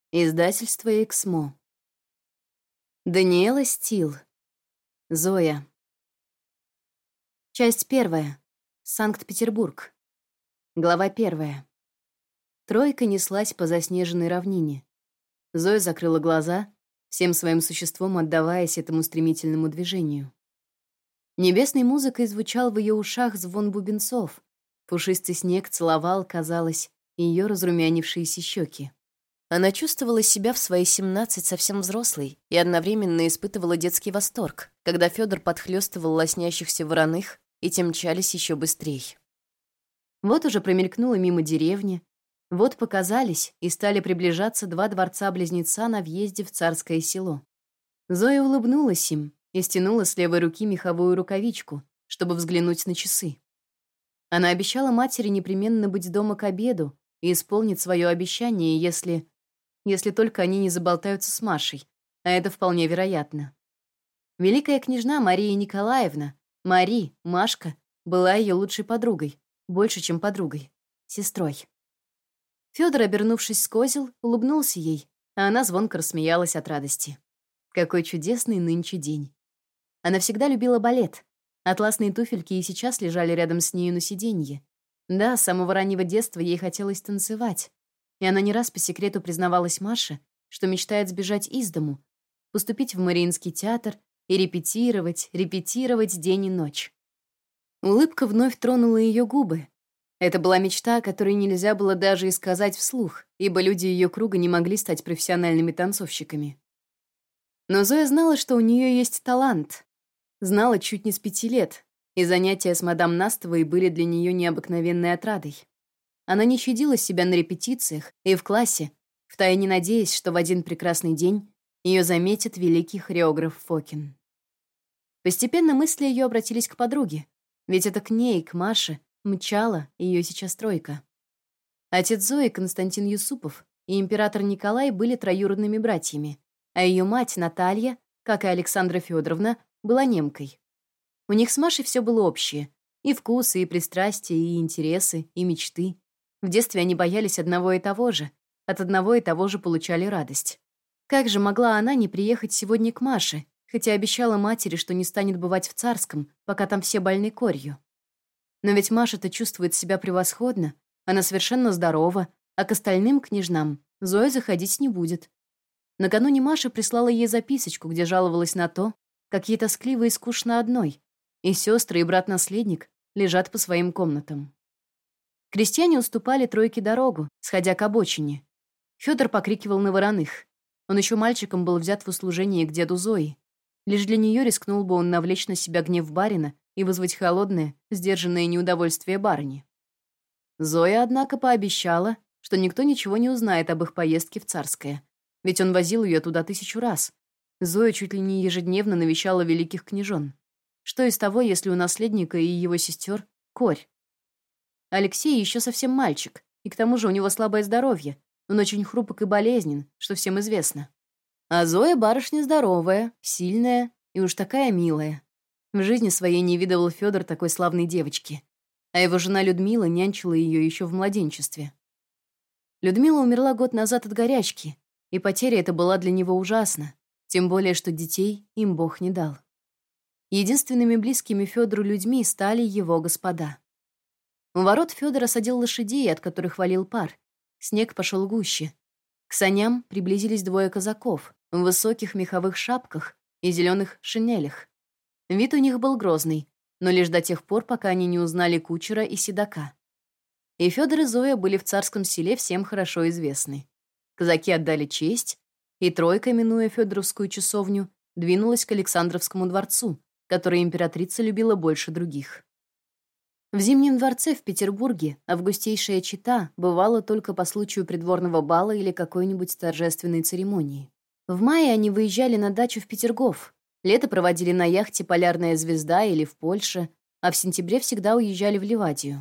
Издательство «Эксмо». Даниэла Стил. Зоя. Часть 1. Санкт-Петербург. Глава 1. Тройка неслась по заснеженной равнине. Зоя закрыла глаза, всем своим существом отдаваясь этому стремительному движению. Небесной музыкой звучал в ее ушах звон бубенцов. Пушистый снег целовал, казалось, ее разрумянившиеся щеки. Она чувствовала себя в свои 17 совсем взрослой и одновременно испытывала детский восторг, когда Фёдор подхлёстывал лоснящихся вороных, и те мчались еще быстрей. Вот уже промелькнуло мимо деревни, вот показались и стали приближаться два дворца-близнеца на въезде в Царское село. Зоя улыбнулась им и стянула с левой руки меховую рукавичку, чтобы взглянуть на часы. Она обещала матери непременно быть дома к обеду и исполнить свое обещание, если только они не заболтаются с Машей, а это вполне вероятно. Великая княжна Мария Николаевна, Машка, была ее лучшей подругой, больше, чем подругой, сестрой. Фёдор, обернувшись с козел, улыбнулся ей, а она звонко рассмеялась от радости. Какой чудесный нынче день. Она всегда любила балет. Атласные туфельки и сейчас лежали рядом с нею на сиденье. Да, с самого раннего детства ей хотелось танцевать. И она не раз по секрету признавалась Маше, что мечтает сбежать из дому, поступить в Мариинский театр и репетировать день и ночь. Улыбка вновь тронула ее губы. Это была мечта, о которой нельзя было даже и сказать вслух, ибо люди ее круга не могли стать профессиональными танцовщиками. Но Зоя знала, что у нее есть талант. Знала чуть не с 5 лет, и занятия с мадам Настовой были для нее необыкновенной отрадой. Она не щадила себя на репетициях и в классе, втайне надеясь, что в один прекрасный день ее заметит великий хореограф Фокин. Постепенно мысли ее обратились к подруге, ведь это к ней, к Маше, мчала ее сейчас тройка. Отец Зои, Константин Юсупов, и император Николай были троюродными братьями, а ее мать, Наталья, как и Александра Федоровна, была немкой. У них с Машей все было общее — и вкусы, и пристрастия, и интересы, и мечты. В детстве они боялись одного и того же, от одного и того же получали радость. Как же могла она не приехать сегодня к Маше, хотя обещала матери, что не станет бывать в Царском, пока там все больны корью? Но ведь Маша-то чувствует себя превосходно, она совершенно здорова, а к остальным княжнам Зоя заходить не будет. Накануне Маша прислала ей записочку, где жаловалась на то, как ей тоскливо и скучно одной, и сестры, и брат-наследник лежат по своим комнатам. Крестьяне уступали тройке дорогу, сходя к обочине. Фёдор покрикивал на вороных. Он еще мальчиком был взят в услужение к деду Зои. Лишь для нее рискнул бы он навлечь на себя гнев барина и вызвать холодное, сдержанное неудовольствие барыни. Зоя, однако, пообещала, что никто ничего не узнает об их поездке в Царское, ведь он возил ее туда 1000 раз. Зоя чуть ли не ежедневно навещала великих княжон. Что из того, если у наследника и его сестер корь? Алексей еще совсем мальчик, и к тому же у него слабое здоровье. Он очень хрупок и болезнен, что всем известно. А Зоя барышня здоровая, сильная и уж такая милая. В жизни своей не видывал Фёдор такой славной девочки. А его жена Людмила нянчила ее еще в младенчестве. Людмила умерла год назад от горячки, и потеря эта была для него ужасна, тем более, что детей им Бог не дал. Единственными близкими Фёдору людьми стали его господа. У ворот Фёдор осадил лошадей, от которых валил пар. Снег пошел гуще. К саням приблизились 2 казаков в высоких меховых шапках и зеленых шинелях. Вид у них был грозный, но лишь до тех пор, пока они не узнали кучера и седока. И Фёдор и Зоя были в Царском селе всем хорошо известны. Казаки отдали честь, и тройка, минуя Фёдоровскую часовню, двинулась к Александровскому дворцу, который императрица любила больше других. В Зимнем дворце в Петербурге августейшая чета бывала только по случаю придворного бала или какой-нибудь торжественной церемонии. В мае они выезжали на дачу в Петергоф, лето проводили на яхте «Полярная звезда» или в Польше, а в сентябре всегда уезжали в Ливадию.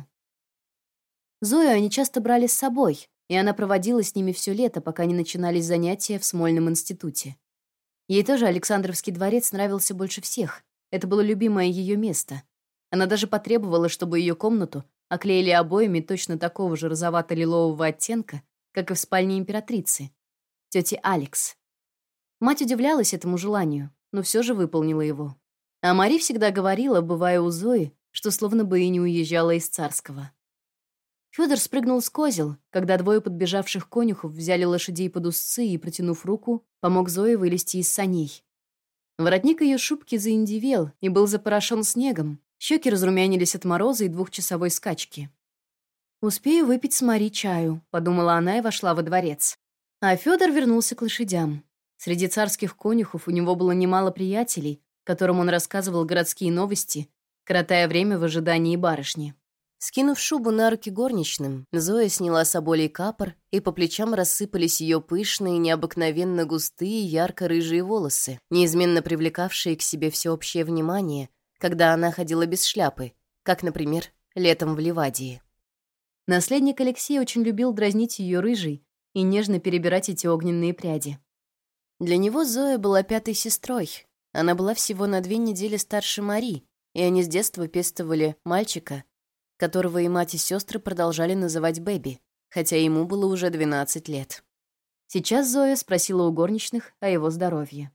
Зою они часто брали с собой, и она проводила с ними все лето, пока не начинались занятия в Смольном институте. Ей тоже Александровский дворец нравился больше всех. Это было любимое ее место. Она даже потребовала, чтобы ее комнату оклеили обоями точно такого же розовато-лилового оттенка, как и в спальне императрицы. тети Алекс. Мать удивлялась этому желанию, но все же выполнила его. А Мари всегда говорила, бывая у Зои, что словно бы и не уезжала из Царского. Фёдор спрыгнул с козел, когда двое подбежавших конюхов взяли лошадей под узцы и, протянув руку, помог Зое вылезти из саней. Воротник ее шубки заиндевел и был запорошен снегом, щеки разрумянились от мороза и двухчасовой скачки. «Успею выпить с Мари чаю», — подумала она и вошла во дворец. А Фёдор вернулся к лошадям. Среди царских конюхов у него было немало приятелей, которым он рассказывал городские новости, коротая время в ожидании барышни. Скинув шубу на руки горничным, Зоя сняла соболей капор, и по плечам рассыпались ее пышные, необыкновенно густые, ярко-рыжие волосы, неизменно привлекавшие к себе всеобщее внимание, когда она ходила без шляпы, как, например, летом в Ливадии. Наследник Алексей очень любил дразнить ее рыжей и нежно перебирать эти огненные пряди. Для него Зоя была пятой сестрой. Она была всего на 2 недели старше Мари, и они с детства пестовали мальчика, которого и мать, и сестры продолжали называть Бэби, хотя ему было уже 12 лет. Сейчас Зоя спросила у горничных о его здоровье.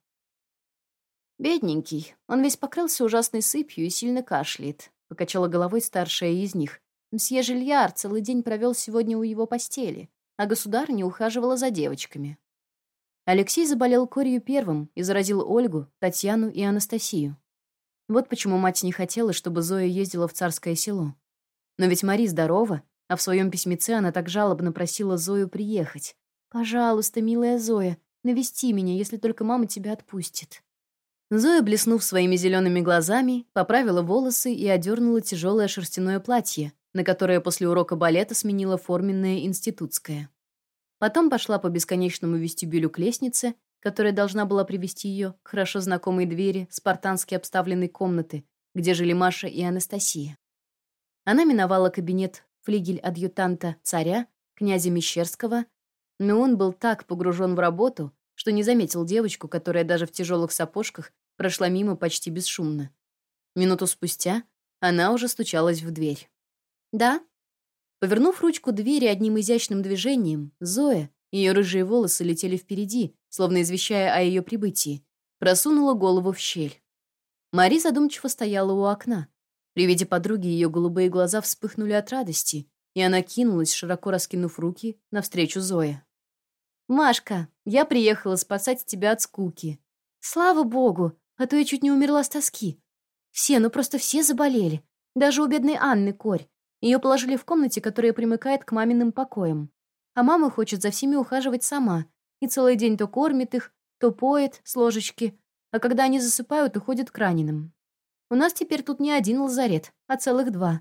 «Бедненький, он весь покрылся ужасной сыпью и сильно кашляет», — покачала головой старшая из них. «Мсье Жильяр целый день провел сегодня у его постели, а государыня ухаживала за девочками». Алексей заболел корью первым и заразил Ольгу, Татьяну и Анастасию. Вот почему мать не хотела, чтобы Зоя ездила в Царское село. Но ведь Мари здорова, а в своем письмеце она так жалобно просила Зою приехать. «Пожалуйста, милая Зоя, навести меня, если только мама тебя отпустит». Зоя, блеснув своими зелеными глазами, поправила волосы и одернула тяжелое шерстяное платье, на которое после урока балета сменила форменное институтское. Потом пошла по бесконечному вестибюлю к лестнице, которая должна была привести ее к хорошо знакомой двери спартански обставленной комнаты, где жили Маша и Анастасия. Она миновала кабинет флигель-адъютанта царя, князя Мещерского, но он был так погружен в работу, что не заметил девочку, которая даже в тяжелых сапожках прошла мимо почти бесшумно. Минуту спустя она уже стучалась в дверь. «Да?» Повернув ручку двери одним изящным движением, Зоя, ее рыжие волосы летели впереди, словно извещая о ее прибытии, просунула голову в щель. Мари задумчиво стояла у окна. При виде подруги ее голубые глаза вспыхнули от радости, и она кинулась, широко раскинув руки, навстречу Зое. «Машка, я приехала спасать тебя от скуки. Слава богу, а то я чуть не умерла с тоски. Ну просто все заболели. Даже у бедной Анны корь. Ее положили в комнате, которая примыкает к маминым покоям. А мама хочет за всеми ухаживать сама. И целый день то кормит их, то поет с ложечки, а когда они засыпают, уходит к раненым. У нас теперь тут не один лазарет, а целых 2.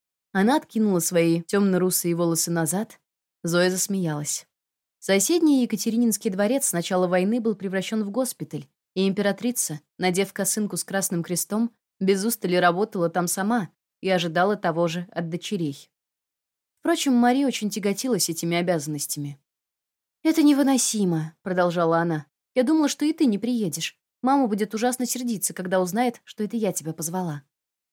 Она откинула свои темно-русые волосы назад. Зоя засмеялась. Соседний Екатерининский дворец с начала войны был превращен в госпиталь, и императрица, надев косынку с красным крестом, без устали работала там сама и ожидала того же от дочерей. Впрочем, Мари очень тяготилась этими обязанностями. «Это невыносимо», — продолжала она. «Я думала, что и ты не приедешь. Мама будет ужасно сердиться, когда узнает, что это я тебя позвала».